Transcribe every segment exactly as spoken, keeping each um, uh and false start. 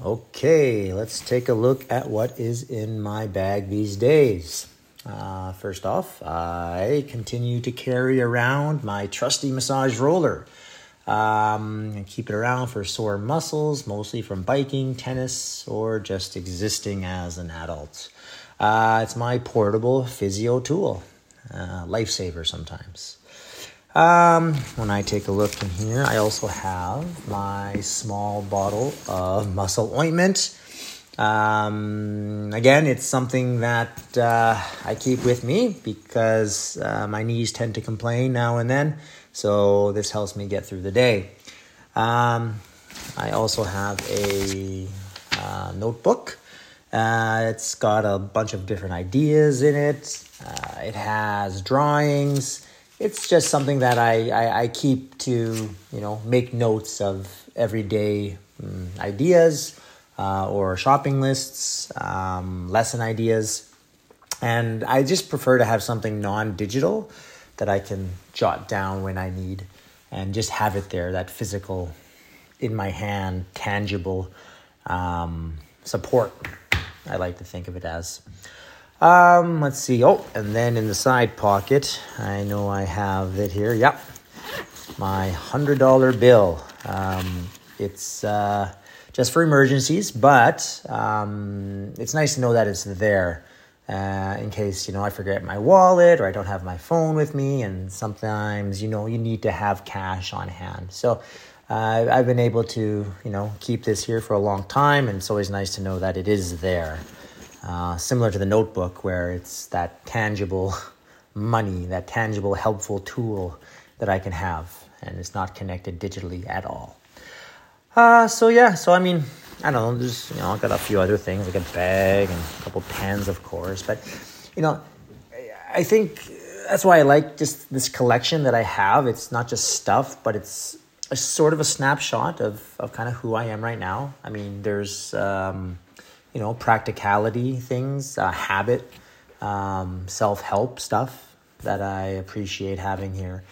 Okay, let's take a look at what is in my bag these days. Uh, first off, I continue to carry around my trusty massage roller. Um, and keep it around for sore muscles, mostly from biking, tennis, or just existing as an adult. Uh, it's my portable physio tool, uh, lifesaver sometimes. Um, when I take a look in here, I also have my small bottle of muscle ointment. Um, again, it's something that uh, I keep with me because uh, my knees tend to complain now and then. So this helps me get through the day. Um, I also have a uh, notebook. Uh, it's got a bunch of different ideas in it. Uh, it has drawings. It's just something that I, I, I keep to, you know, make notes of everyday um, ideas uh, or shopping lists, um, lesson ideas. And I just prefer to have something non-digital that I can jot down when I need and just have it there, that physical, in my hand, tangible um, support, I like to think of it as. Um, let's see. Oh, and then in the side pocket, I know I have it here. Yep. My one hundred dollar bill. Um, it's uh, just for emergencies, but um, it's nice to know that it's there uh, in case, you know, I forget my wallet or I don't have my phone with me. And sometimes, you know, you need to have cash on hand. So uh, I've been able to, you know, keep this here for a long time. And it's always nice to know that it is there. Uh, similar to the notebook, where it's that tangible money, that tangible helpful tool that I can have, and it's not connected digitally at all. Uh, so yeah, so I mean, I don't know, there's, you know, I've got a few other things, like a bag and a couple pens, of course, but, you know, I think that's why I like just this collection that I have. It's not just stuff, but it's a sort of a snapshot of, of kind of who I am right now. I mean, there's... Um, you know, practicality things, uh, habit, um, self-help stuff that I appreciate having here.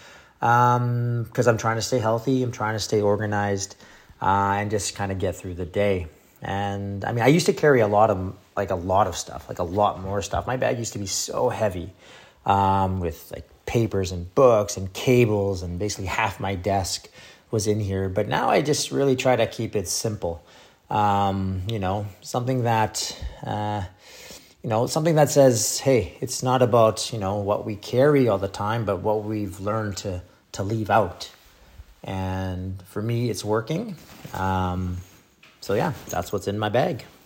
Um, because I'm trying to stay healthy, I'm trying to stay organized, uh, and just kind of get through the day. And I mean, I used to carry a lot of, like a lot of stuff, like a lot more stuff. My bag used to be so heavy, um, with like papers and books and cables, and basically half my desk was in here. But now I just really try to keep it simple. Um, you know, something that, uh, you know, something that says, hey, it's not about, you know, what we carry all the time, but what we've learned to, to leave out. And for me, it's working. Um, so yeah, that's what's in my bag.